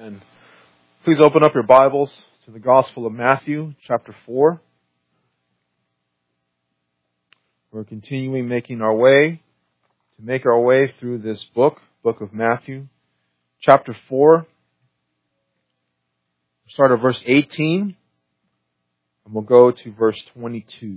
And please open up your Bibles to the Gospel of Matthew, chapter 4. We're continuing make our way through this book of Matthew. Chapter 4, we'll start at verse 18, and we'll go to verse 22.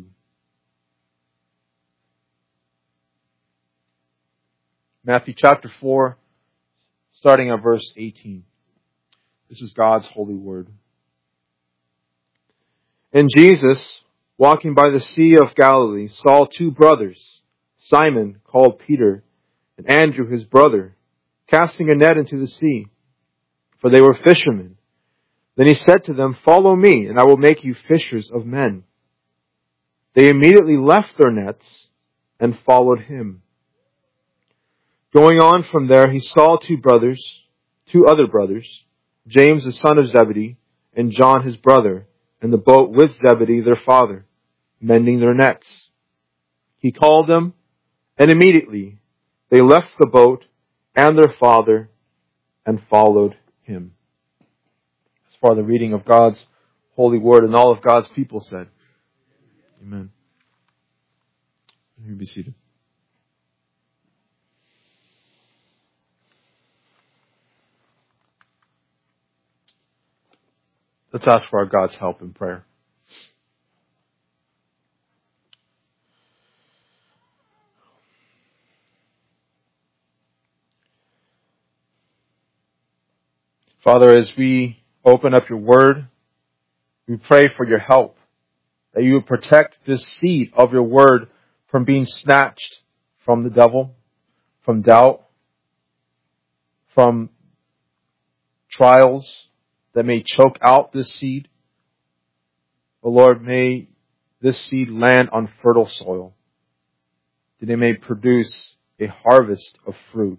Matthew chapter 4, starting at verse 18. This is God's holy word. And Jesus, walking by the Sea of Galilee, saw two brothers, Simon, called Peter, and Andrew his brother, casting a net into the sea, for they were fishermen. Then he said to them, "Follow me, and I will make you fishers of men." They immediately left their nets and followed him. Going on from there, he saw two other brothers, James the son of Zebedee, and John his brother, in the boat with Zebedee their father, mending their nets. He called them, and immediately they left the boat and their father and followed him. As far the reading of God's holy word, and all of God's people said, Amen. You be seated. Let's ask for our God's help in prayer. Father, as we open up your word, we pray for your help, that you would protect this seed of your word from being snatched from the devil, from doubt, from trials that may choke out this seed. But Lord, may this seed land on fertile soil, that it may produce a harvest of fruit.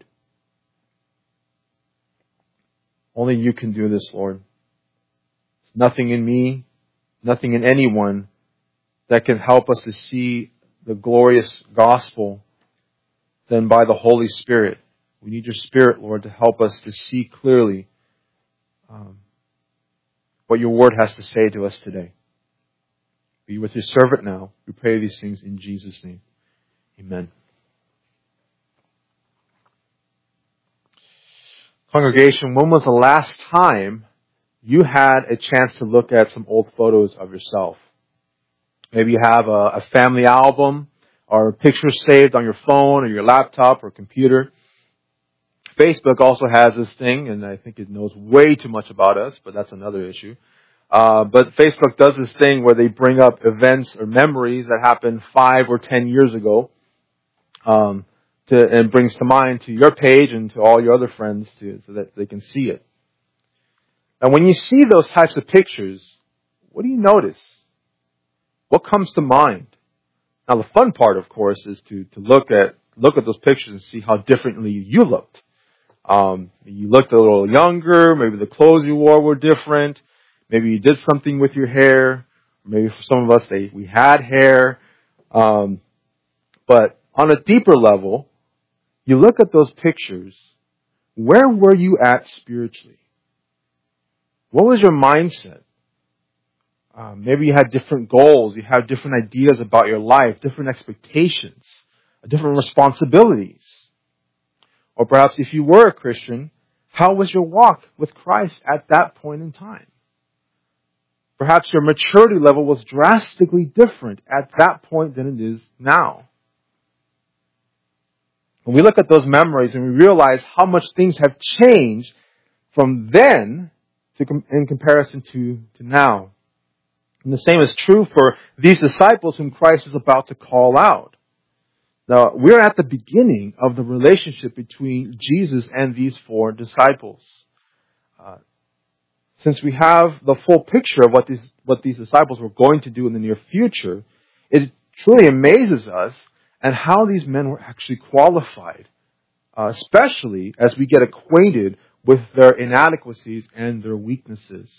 Only you can do this, Lord. There's nothing in me, nothing in anyone that can help us to see the glorious gospel than by the Holy Spirit. We need your Spirit, Lord, to help us to see clearly what your word has to say to us today. Be with your servant now. We pray these things in Jesus' name. Amen. Congregation, when was the last time you had a chance to look at some old photos of yourself? Maybe you have a family album or pictures saved on your phone or your laptop or computer. Facebook also has this thing, and I think it knows way too much about us, but that's another issue. But Facebook does this thing where they bring up events or memories that happened 5 or 10 years ago, and brings to mind to your page and to all your other friends so that they can see it. And when you see those types of pictures, what do you notice? What comes to mind? Now, the fun part, of course, is to look at those pictures and see how differently you looked. You looked a little younger. Maybe the clothes you wore were different. Maybe you did something with your hair. Maybe for some of us, we had hair. But on a deeper level, you look at those pictures. Where were you at spiritually? What was your mindset? Maybe you had different goals. You have different ideas about your life, different expectations, different responsibilities. Or perhaps if you were a Christian, how was your walk with Christ at that point in time? Perhaps your maturity level was drastically different at that point than it is now. When we look at those memories and we realize how much things have changed from then in comparison to now. And the same is true for these disciples whom Christ is about to call out. Now, we're at the beginning of the relationship between Jesus and these 4 disciples. Since we have the full picture of what these disciples were going to do in the near future, it truly amazes us at how these men were actually qualified, especially as we get acquainted with their inadequacies and their weaknesses.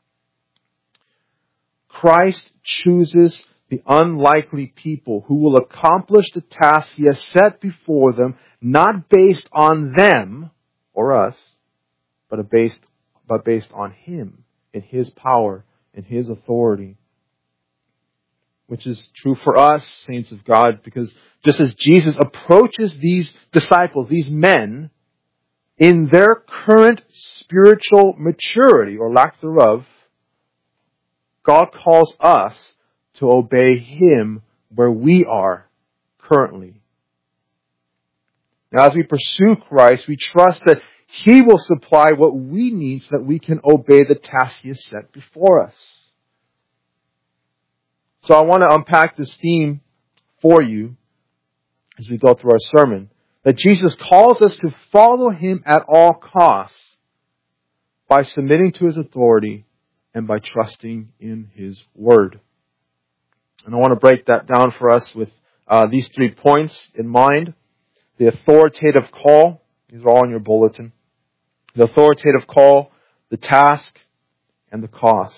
Christ chooses the unlikely people who will accomplish the task he has set before them, not based on them or us, but based but based on Him and His power and His authority. Which is true for us, saints of God, because just as Jesus approaches these disciples, these men, in their current spiritual maturity, or lack thereof, God calls us to obey Him where we are currently. Now, as we pursue Christ, we trust that He will supply what we need so that we can obey the task He has set before us. So I want to unpack this theme for you as we go through our sermon, that Jesus calls us to follow Him at all costs by submitting to His authority and by trusting in His Word. And I want to break that down for us with these 3 points in mind. The authoritative call. These are all in your bulletin. The authoritative call, the task, and the cost.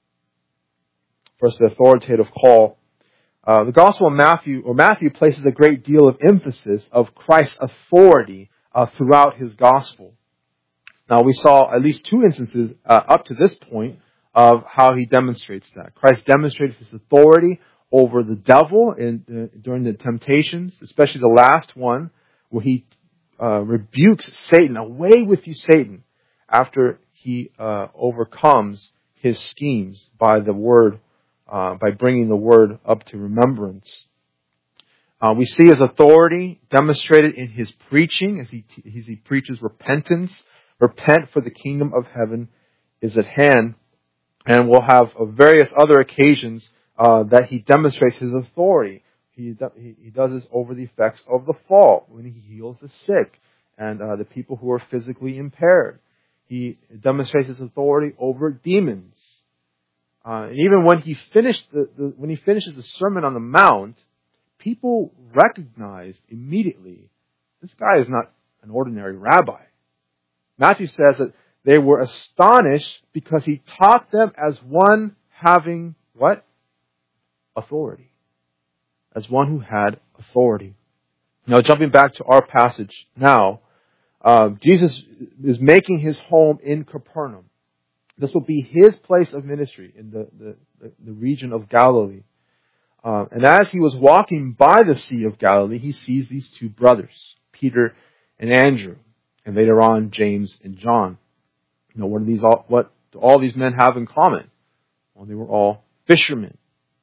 First, the authoritative call. The Gospel of Matthew places a great deal of emphasis of Christ's authority throughout his Gospel. Now, we saw at least 2 instances up to this point of how he demonstrates that. Christ demonstrated his authority over the devil during the temptations, especially the last one, where he rebukes Satan. Away with you, Satan, after he overcomes his schemes by the word, by bringing the word up to remembrance. We see his authority demonstrated in his preaching as he preaches repentance. Repent, for the kingdom of heaven is at hand. And we'll have various other occasions that he demonstrates his authority. He does this over the effects of the fall, when he heals the sick and the people who are physically impaired. He demonstrates his authority over demons. And even when he finishes the Sermon on the Mount, people recognized immediately, this guy is not an ordinary rabbi. Matthew says that they were astonished because he taught them as one having what? Authority. As one who had authority. Now, jumping back to our passage now, Jesus is making his home in Capernaum. This will be his place of ministry in the region of Galilee. And as he was walking by the Sea of Galilee, he sees these 2 brothers, Peter and Andrew, and later on James and John. You know, what do all these men have in common? Well, they were all fishermen.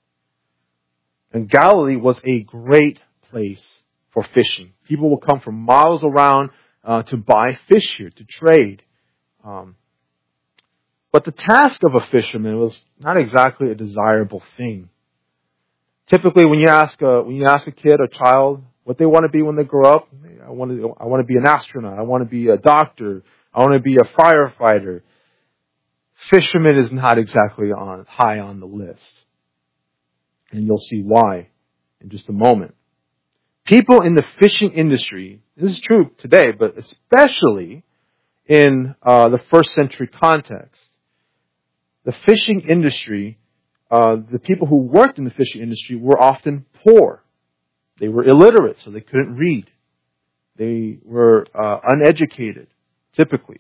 And Galilee was a great place for fishing. People will come from miles around to buy fish here, to trade. But the task of a fisherman was not exactly a desirable thing. Typically, when you ask a kid, a child, what they want to be when they grow up, I want to be an astronaut. I want to be a doctor. I want to be a firefighter. Fisherman is not exactly high on the list. And you'll see why in just a moment. People in the fishing industry, this is true today, but especially in the first century context, the fishing industry, the people who worked in the fishing industry were often poor. They were illiterate, so they couldn't read. They were uneducated, typically.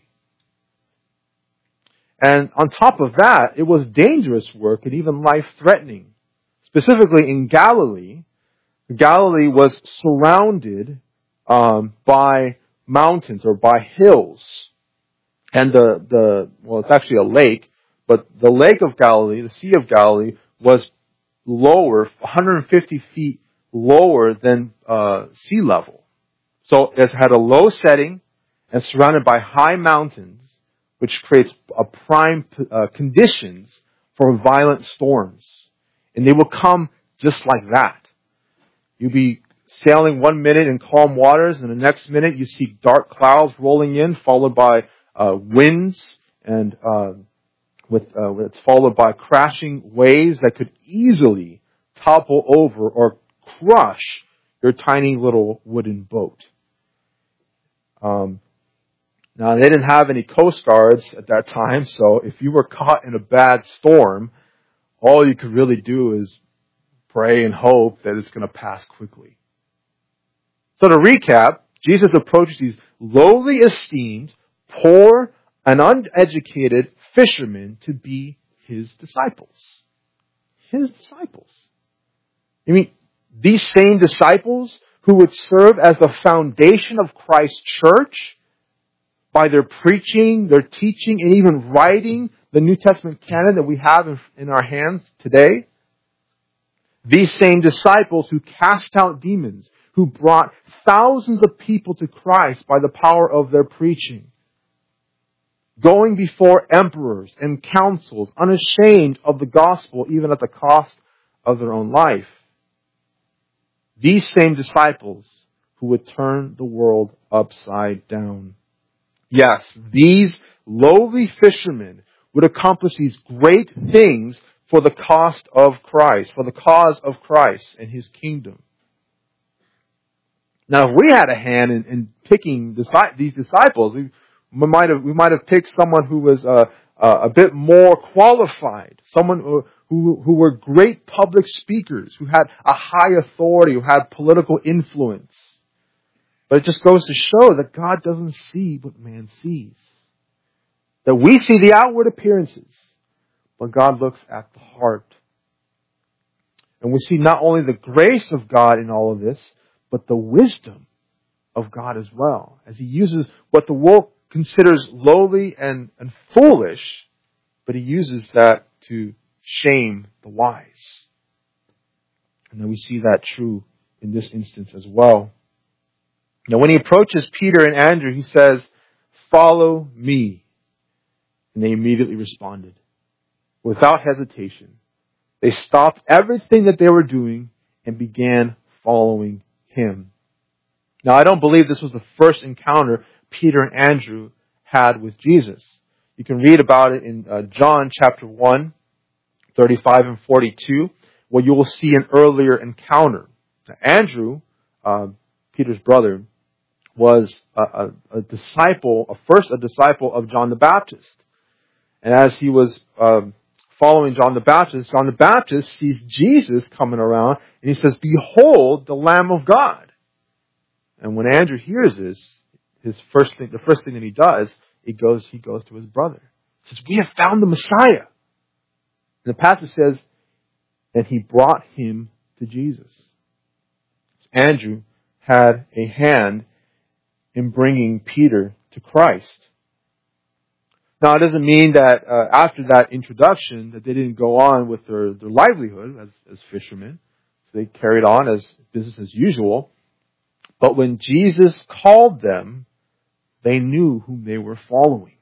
And on top of that, it was dangerous work and even life-threatening. Specifically in Galilee, Galilee was surrounded by mountains or by hills. And it's actually a lake, but the Lake of Galilee, the Sea of Galilee, was lower, 150 feet lower than sea level. So it had a low setting and surrounded by high mountains, which creates prime conditions for violent storms. And they will come just like that. You'll be sailing 1 minute in calm waters, and the next minute you see dark clouds rolling in, followed by winds, and it's followed by crashing waves that could easily topple over or crush your tiny little wooden boat. Now, they didn't have any coast guards at that time, so if you were caught in a bad storm, all you could really do is pray and hope that it's going to pass quickly. So to recap, Jesus approaches these lowly esteemed, poor, an uneducated fisherman to be his disciples. His disciples. I mean, these same disciples who would serve as the foundation of Christ's church by their preaching, their teaching, and even writing the New Testament canon that we have in our hands today. These same disciples who cast out demons, who brought thousands of people to Christ by the power of their preaching, going before emperors and councils, unashamed of the gospel, even at the cost of their own life. These same disciples who would turn the world upside down. Yes, these lowly fishermen would accomplish these great things for the cost of Christ, for the cause of Christ and His kingdom. Now, if we had a hand in picking these disciples, we might have picked someone who was a bit more qualified, someone who were great public speakers, who had a high authority, who had political influence. But it just goes to show that God doesn't see what man sees. That we see the outward appearances, but God looks at the heart. And we see not only the grace of God in all of this, but the wisdom of God as well, as He uses what the world considers lowly and foolish, but He uses that to shame the wise. And then we see that true in this instance as well. Now when He approaches Peter and Andrew, He says, "Follow me." And they immediately responded. Without hesitation. They stopped everything that they were doing and began following Him. Now I don't believe this was the first encounter Peter and Andrew had with Jesus. You can read about it in John chapter 1, 35 and 42, where you will see an earlier encounter. Now, Andrew, Peter's brother, was a disciple of John the Baptist. And as he was following John the Baptist sees Jesus coming around, and he says, "Behold, the Lamb of God." And when Andrew hears this, the first thing that he does, he goes to his brother. He says, "We have found the Messiah." And the passage says, and he brought him to Jesus. Andrew had a hand in bringing Peter to Christ. Now, it doesn't mean that after that introduction that they didn't go on with their livelihood as fishermen. So they carried on as business as usual. But when Jesus called them, they knew whom they were following.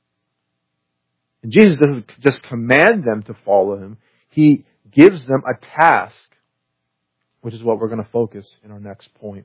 And Jesus doesn't just command them to follow Him. He gives them a task, which is what we're going to focus in our next point.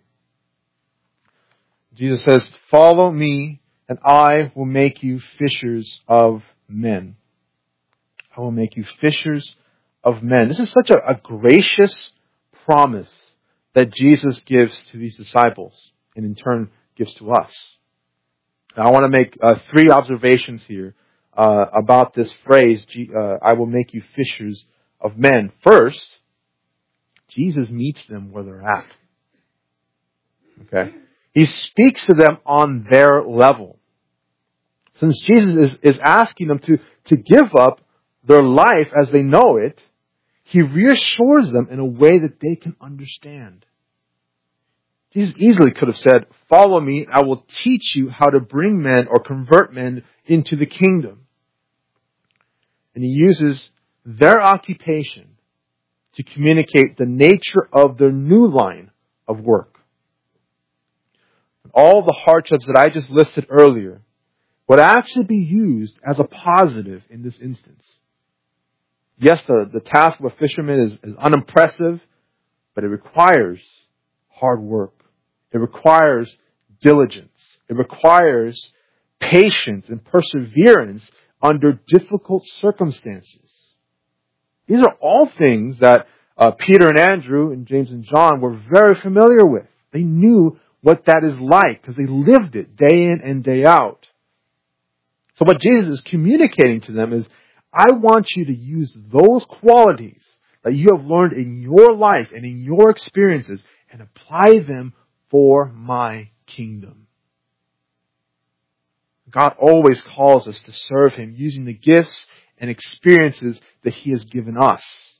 Jesus says, "Follow me, and I will make you fishers of men." I will make you fishers of men. This is such a gracious promise that Jesus gives to these disciples and in turn gives to us. Now, I want to make 3 observations here about this phrase, "I will make you fishers of men." First, Jesus meets them where they're at. Okay? He speaks to them on their level. Since Jesus is asking them to give up their life as they know it, He reassures them in a way that they can understand. Jesus easily could have said, "Follow me, I will teach you how to bring men or convert men into the kingdom." And He uses their occupation to communicate the nature of their new line of work. All the hardships that I just listed earlier would actually be used as a positive in this instance. Yes, the task of a fisherman is unimpressive, but it requires hard work. It requires diligence. It requires patience and perseverance under difficult circumstances. These are all things that Peter and Andrew and James and John were very familiar with. They knew what that is like because they lived it day in and day out. So what Jesus is communicating to them is, I want you to use those qualities that you have learned in your life and in your experiences and apply them for my kingdom. God always calls us to serve Him using the gifts and experiences that He has given us.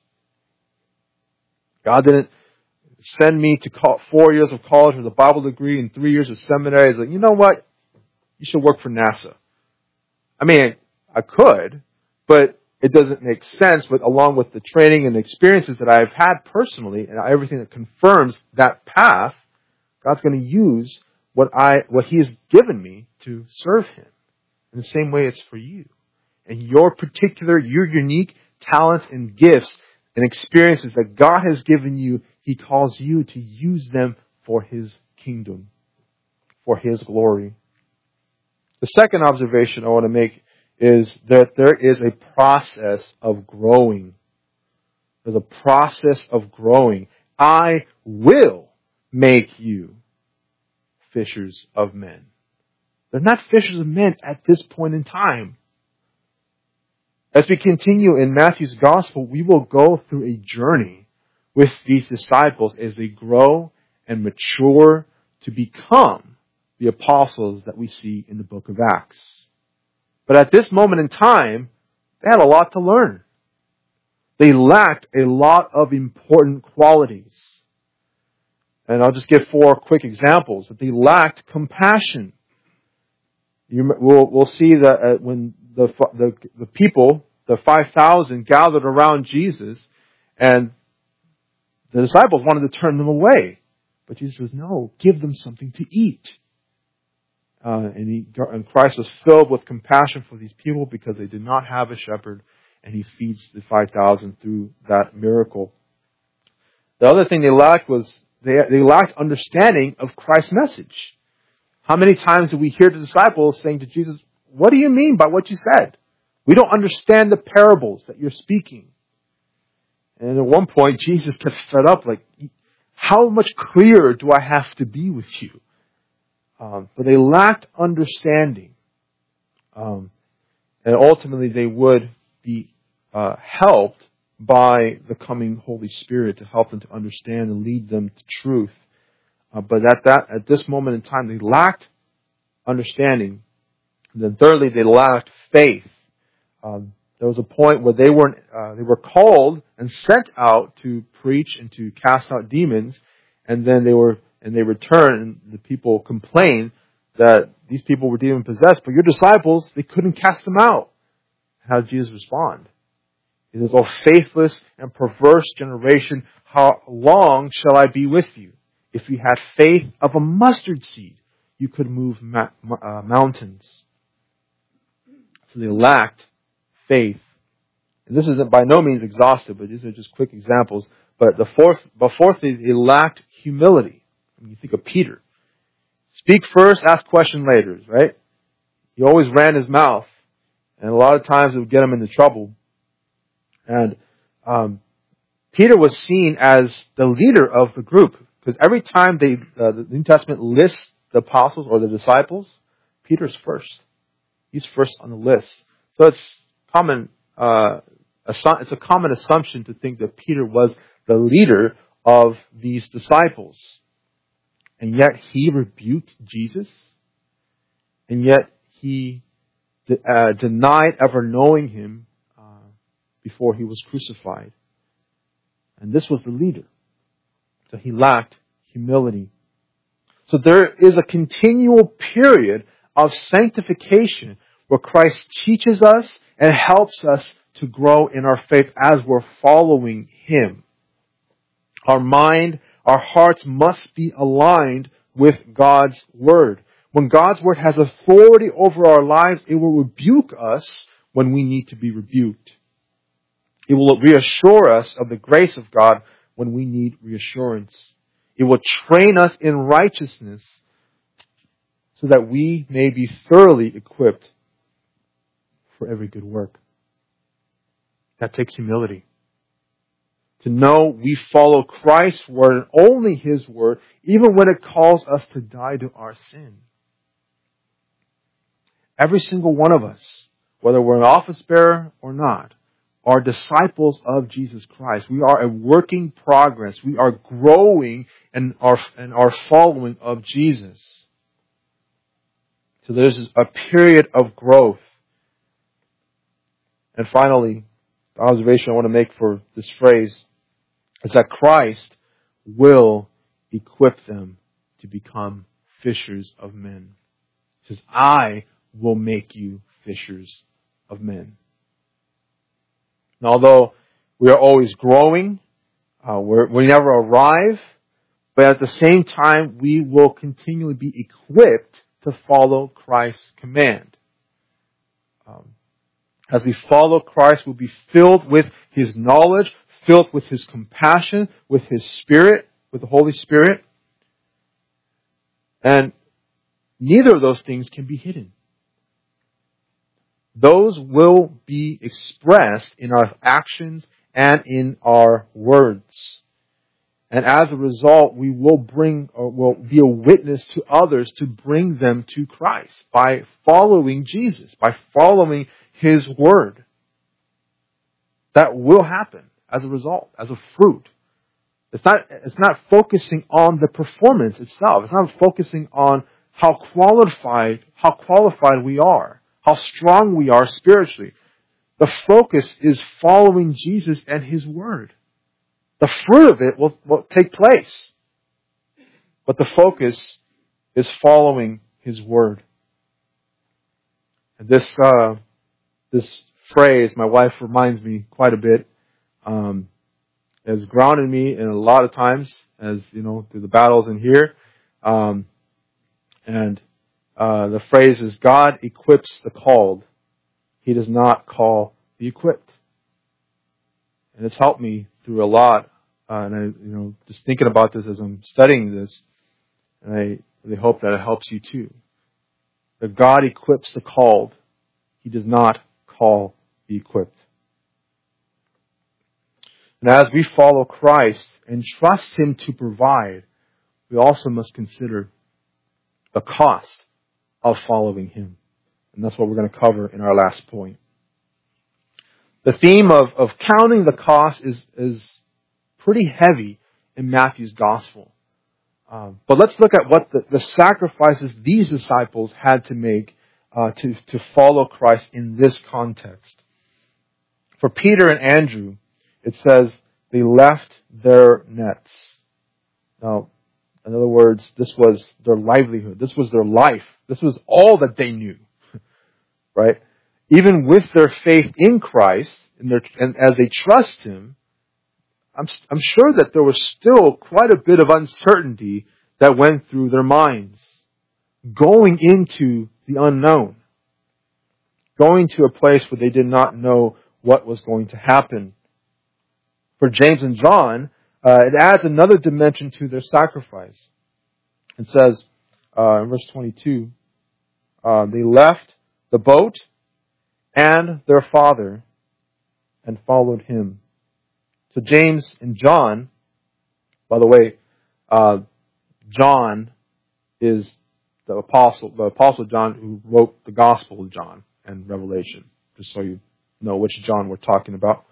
God didn't send me to 4 years of college with a Bible degree and 3 years of seminary. He's like, you know what? You should work for NASA. I mean, I could, but it doesn't make sense. But along with the training and experiences that I've had personally and everything that confirms that path, God's going to use what He has given me to serve Him. In the same way it's for you. And your unique talents and gifts and experiences that God has given you, He calls you to use them for His kingdom, for His glory. The second observation I want to make is that there is a process of growing. There's a process of growing. I will make you fishers of men. They're not fishers of men at this point in time. As we continue in Matthew's Gospel, we will go through a journey with these disciples as they grow and mature to become the apostles that we see in the book of Acts. But at this moment in time, they had a lot to learn. They lacked a lot of important qualities. And I'll just give 4 quick examples. That they lacked compassion. We'll see that when the people, the 5,000, gathered around Jesus, and the disciples wanted to turn them away. But Jesus says, no, give them something to eat. And Christ was filled with compassion for these people because they did not have a shepherd, and He feeds the 5,000 through that miracle. The other thing they lacked was they lacked understanding of Christ's message. How many times do we hear the disciples saying to Jesus, what do you mean by what you said? We don't understand the parables that you're speaking. And at one point, Jesus gets fed up, like, how much clearer do I have to be with you? But they lacked understanding. And ultimately they would be helped by the coming Holy Spirit to help them to understand and lead them to truth. But at this moment in time, they lacked understanding. And then thirdly, they lacked faith. There was a point where they were called and sent out to preach and to cast out demons, and then they returned, and the people complained that these people were demon possessed, but your disciples, they couldn't cast them out. How did Jesus respond? He says, "O faithless and perverse generation, how long shall I be with you? If you had faith of a mustard seed, you could move mountains." So they lacked faith. And this isn't by no means exhaustive, but these are just quick examples. But fourthly, they lacked humility. When you think of Peter, speak first, ask question later, right? He always ran his mouth, and a lot of times it would get him into trouble. And Peter was seen as the leader of the group, because every time the New Testament lists the apostles or the disciples, Peter's first. He's first on the list. So it's common. It's a common assumption to think that Peter was the leader of these disciples. And yet he rebuked Jesus. And yet he denied ever knowing Him before He was crucified. And this was the leader. So he lacked humility. So there is a continual period of sanctification where Christ teaches us and helps us to grow in our faith as we're following Him. Our mind, our hearts must be aligned with God's Word. When God's Word has authority over our lives, it will rebuke us when we need to be rebuked. It will reassure us of the grace of God when we need reassurance. It will train us in righteousness so that we may be thoroughly equipped for every good work. That takes humility. To know we follow Christ's Word and only His Word, even when it calls us to die to our sin. Every single one of us, whether we're an office bearer or not, are disciples of Jesus Christ. We are a working progress. We are growing in our following of Jesus. So there's a period of growth. And finally, the observation I want to make for this phrase is that Christ will equip them to become fishers of men. He says, I will make you fishers of men. And although we are always growing, we never arrive, but at the same time, we will continually be equipped to follow Christ's command. As we follow Christ, we'll be filled with His knowledge, filled with His compassion, with His Spirit, with the Holy Spirit. And neither of those things can be hidden. Those will be expressed in our actions and in our words. And as a result, we will be a witness to others to bring them to Christ by following Jesus, by following His Word. That will happen as a result, as a fruit. It's not focusing on the performance itself. It's not focusing on how qualified we are, how strong we are spiritually. The focus is following Jesus and His Word. The fruit of it will take place. But the focus is following His Word. And this phrase, my wife reminds me quite a bit, has grounded me in a lot of times, as you know, through the battles in here. The phrase is, God equips the called. He does not call the equipped. And it's helped me through a lot. Just thinking about this as I'm studying this, and I really hope that it helps you too. That God equips the called. He does not call the equipped. And as we follow Christ and trust Him to provide, we also must consider the cost of following Him. And that's what we're going to cover in our last point. The theme of counting the cost is pretty heavy in Matthew's gospel. But let's look at what the sacrifices these disciples had to make to follow Christ in this context. For Peter and Andrew, it says they left their nets. Now, in other words, this was their livelihood. This was their life. This was all that they knew. Right? Even with their faith in Christ, and as they trust Him, I'm sure that there was still quite a bit of uncertainty that went through their minds. Going into the unknown. Going to a place where they did not know what was going to happen. For James and John, it adds another dimension to their sacrifice. It says, in verse 22, they left the boat and their father and followed Him. So James and John, by the way, John is the apostle John who wrote the Gospel of John and Revelation, just so you know which John we're talking about.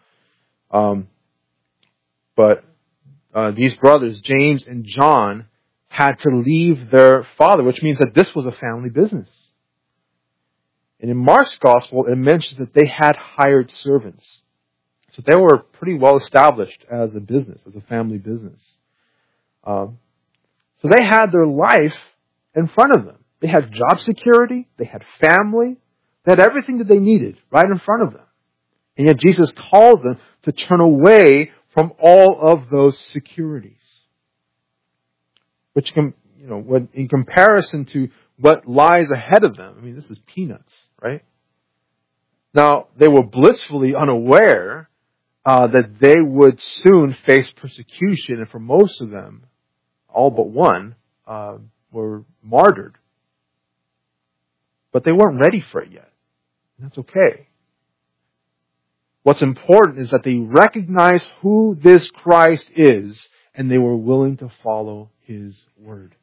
But these brothers, James and John, had to leave their father, which means that this was a family business. And in Mark's Gospel, it mentions that they had hired servants. So they were pretty well established as a business, as a family business. So they had their life in front of them. They had job security, they had family, they had everything that they needed right in front of them. And yet Jesus calls them to turn away from all of those securities. Which can, when in comparison to what lies ahead of them, this is peanuts, right? Now, they were blissfully unaware that they would soon face persecution, and for most of them, all but one, were martyred. But they weren't ready for it yet. And that's okay. What's important is that they recognize who this Christ is, and they were willing to follow His word.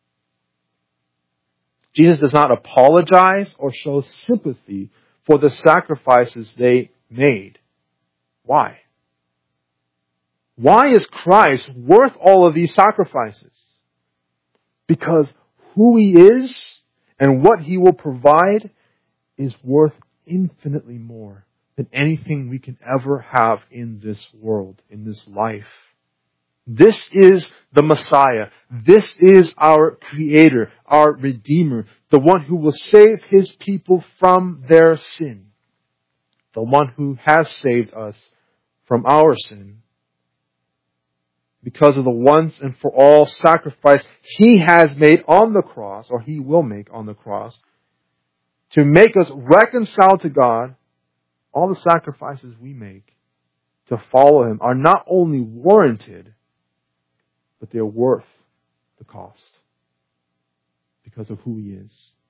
Jesus does not apologize or show sympathy for the sacrifices they made. Why? Why is Christ worth all of these sacrifices? Because who He is And what He will provide is worth infinitely more than anything we can ever have in this world, in this life. This is the Messiah. This is our Creator, our Redeemer, the one who will save His people from their sin, the one who has saved us from our sin because of the once and for all sacrifice He has made on the cross, or He will make on the cross, to make us reconciled to God. All the sacrifices we make to follow Him are not only warranted, but they're worth the cost because of who He is.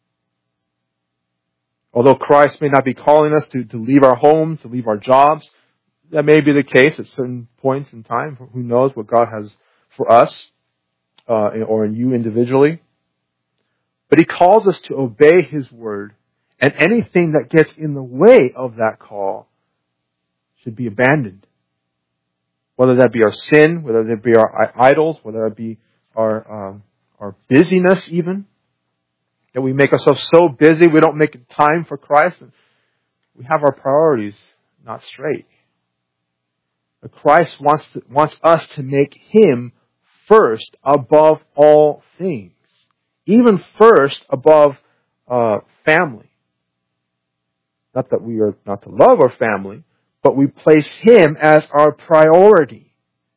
Although Christ may not be calling us to leave our homes, to leave our jobs, that may be the case at certain points in time. Who knows what God has for us or in you individually. But He calls us to obey His word, and anything that gets in the way of that call should be abandoned. Whether that be our sin, whether that be our idols, whether that be our busyness even. That we make ourselves so busy we don't make time for Christ. And we have our priorities not straight. But Christ wants us to make Him first above all things. Even first above family. Not that we are not to love our family, but we place Him as our priority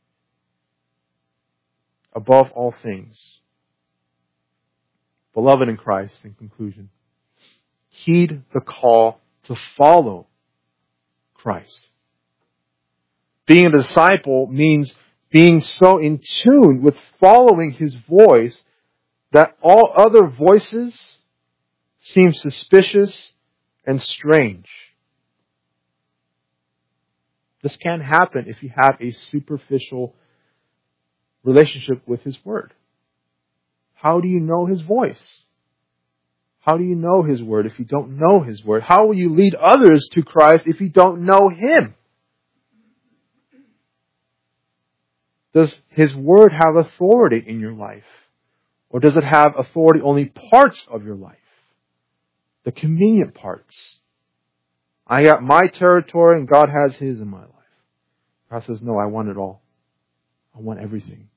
above all things. Beloved in Christ, in conclusion, heed the call to follow Christ. Being a disciple means being so in tune with following His voice that all other voices seem suspicious and strange. This can happen if you have a superficial relationship with His Word. How do you know His voice? How do you know His Word if you don't know His Word? How will you lead others to Christ if you don't know Him? Does His Word have authority in your life? Or does it have authority only parts of your life? The convenient parts. I got my territory and God has His in my life. God says, no, I want it all. I want everything.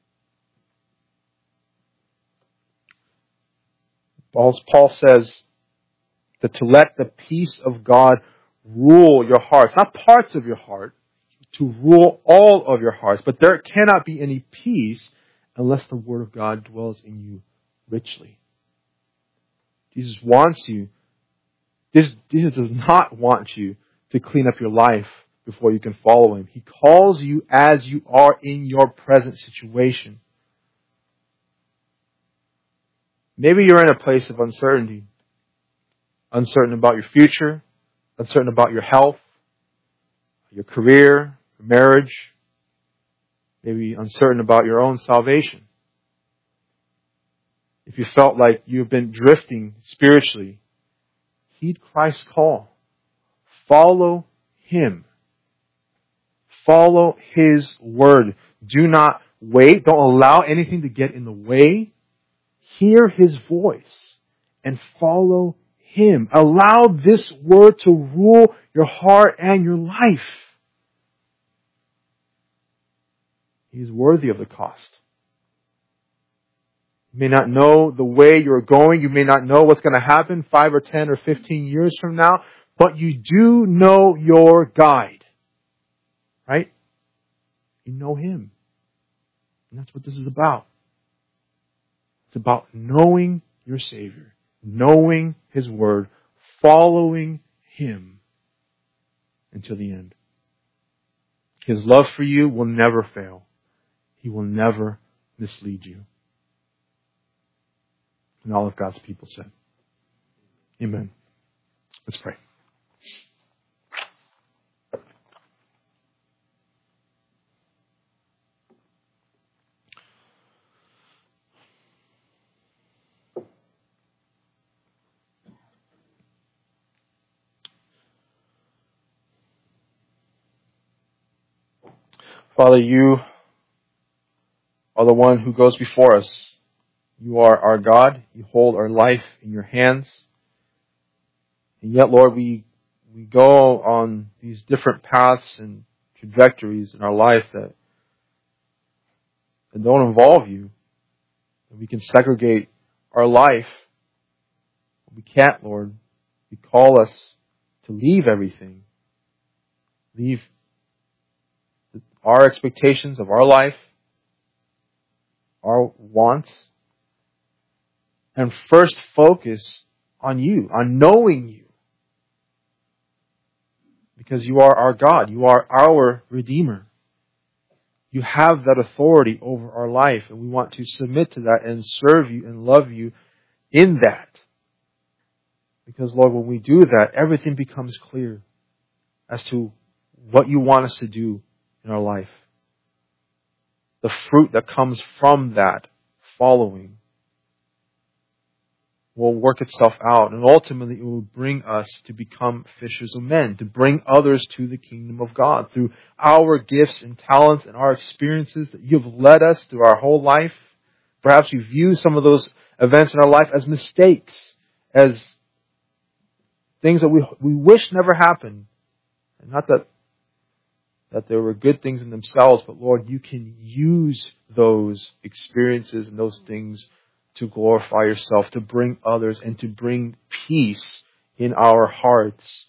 Paul says that to let the peace of God rule your hearts, not parts of your heart, to rule all of your hearts. But there cannot be any peace unless the Word of God dwells in you richly. Jesus wants you. Jesus does not want you to clean up your life before you can follow Him. He calls you as you are in your present situation. Maybe you're in a place of uncertainty. Uncertain about your future. Uncertain about your health. Your career. Your marriage. Maybe uncertain about your own salvation. If you felt like you've been drifting spiritually, heed Christ's call. Follow Him. Follow His Word. Do not wait. Don't allow anything to get in the way. Hear His voice and follow Him. Allow this Word to rule your heart and your life. He is worthy of the cost. You may not know the way you're going. You may not know what's going to happen 5 or 10 or 15 years from now. But you do know your guide. Right? You know Him. And that's what this is about. It's about knowing your Savior. Knowing His Word. Following Him until the end. His love for you will never fail. He will never mislead you. And all of God's people said, amen. Let's pray. Father, You are the one who goes before us. You are our God. You hold our life in your hands. And yet, Lord, we go on these different paths and trajectories in our life that don't involve you. And we can segregate our life. We can't, Lord. You call us to leave everything. Leave our expectations of our life, our wants, and first focus on you, on knowing you. Because you are our God. You are our Redeemer. You have that authority over our life, and we want to submit to that and serve you and love you in that. Because, Lord, when we do that, everything becomes clear as to what you want us to do in our life. The fruit that comes from that following will work itself out, and ultimately it will bring us to become fishers of men, to bring others to the kingdom of God through our gifts and talents and our experiences that you have led us through our whole life. Perhaps we view some of those events in our life as mistakes, as things that we wish never happened. And not that there were good things in themselves, but Lord, you can use those experiences and those things to glorify yourself, to bring others, and to bring peace in our hearts.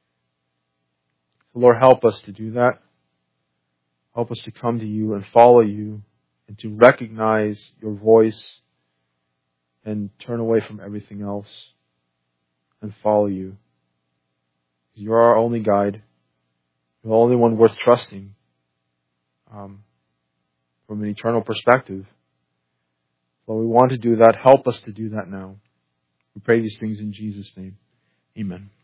Lord, help us to do that. Help us to come to you and follow you and to recognize your voice and turn away from everything else and follow you. You're our only guide. You're the only one worth trusting from an eternal perspective. Lord, we want to do that. Help us to do that now. We pray these things in Jesus' name. Amen.